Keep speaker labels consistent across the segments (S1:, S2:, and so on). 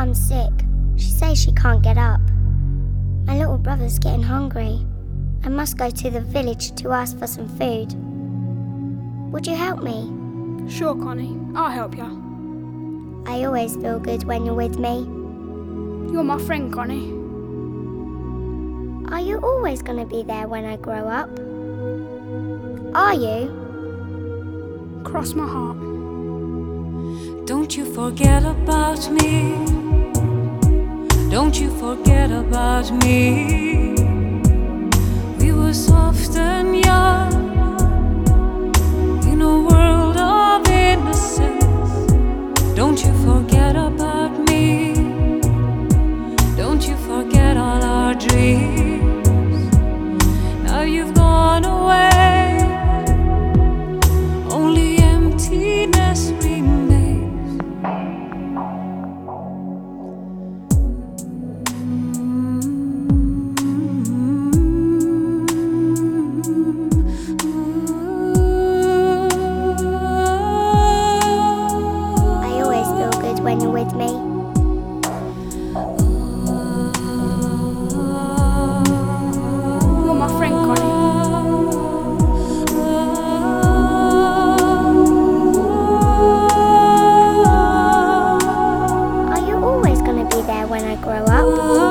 S1: mum's sick. She says she can't get up. My little brother's getting hungry. I must go to the village to ask for some food. Would you help me?
S2: Sure, Connie. I'll help you.
S1: I always feel good when you're with me.
S2: You're my friend, Connie.
S1: Are you always going to be there when I grow up? Are you?
S2: Cross my heart.
S3: Don't you forget about me. Don't you forget about me. We were soft and young in a world of innocence. Don't you forget about me. Don't you forget all our dreams. Now you've gone away. Only emptiness remains.
S1: When you're with me.
S2: You're my friend, Connie.
S1: Are you always going to be there when I grow up?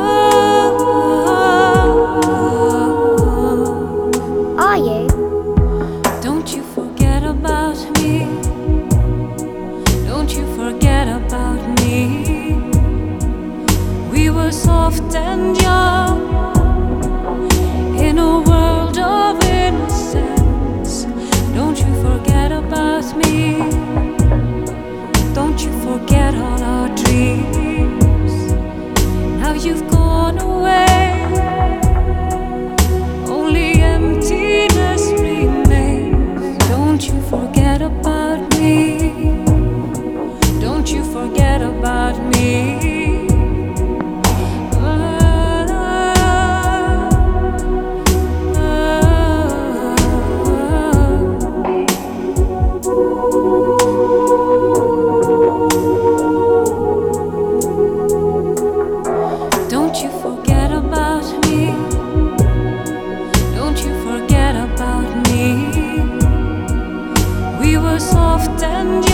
S1: Are you?
S3: Don't you forget about me. Don't you forget about me. We were soft and young in a world of innocence. Don't you forget about me. Don't you forget all our dreams. Now you've gone away. Only emptiness remains. Don't you forget about me. Don't you forget about me. Don't you forget about me. Don't you forget about me. We were soft and young.